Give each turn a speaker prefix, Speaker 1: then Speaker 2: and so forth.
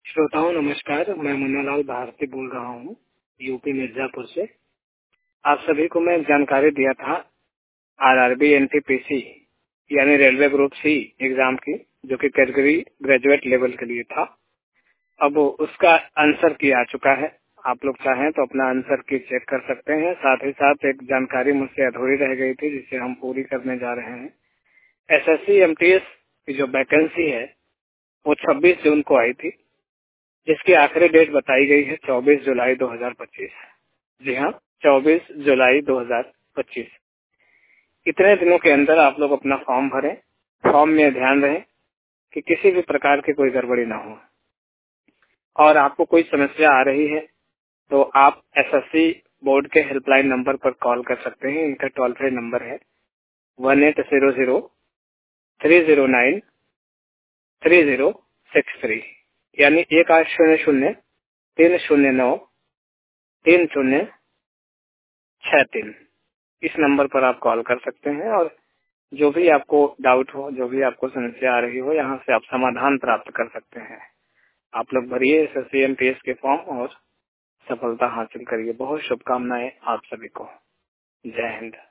Speaker 1: श्रोताओं नमस्कार। मैं मुन्नालाल भारती बोल रहा हूँ यूपी मिर्जापुर से। आप सभी को मैं जानकारी दिया था आरआरबी एनटीपीसी यानी रेलवे ग्रुप सी एग्जाम की, जो कि कैटेगरी ग्रेजुएट लेवल के लिए था। अब उसका आंसर की आ चुका है। आप लोग चाहें तो अपना आंसर की चेक कर सकते हैं। साथ ही साथ एक जानकारी मुझसे अधूरी रह गई थी जिसे हम पूरी करने जा रहे हैं। एसएससी एमटीएस की जो वैकेंसी है वो 26 जून को आई थी, जिसकी आखिरी डेट बताई गई है 24 जुलाई 2025। जी हाँ, 24 जुलाई 2025। इतने दिनों के अंदर आप लोग अपना फॉर्म भरें। फॉर्म में ध्यान रहे कि किसी भी प्रकार की कोई गड़बड़ी ना हो। और आपको कोई समस्या आ रही है तो आप एसएससी बोर्ड के हेल्पलाइन नंबर पर कॉल कर सकते हैं। इनका टोल फ्री नंबर है 1800-309-3063 यानी 1800-309-3063। इस नंबर पर आप कॉल कर सकते हैं और जो भी आपको डाउट हो, जो भी आपको समस्या आ रही हो, यहाँ से आप समाधान प्राप्त कर सकते हैं। आप लोग भरिए एसएससी एमटीएस के फॉर्म और सफलता हासिल करिए। बहुत शुभकामनाएं आप सभी को। जय हिंद।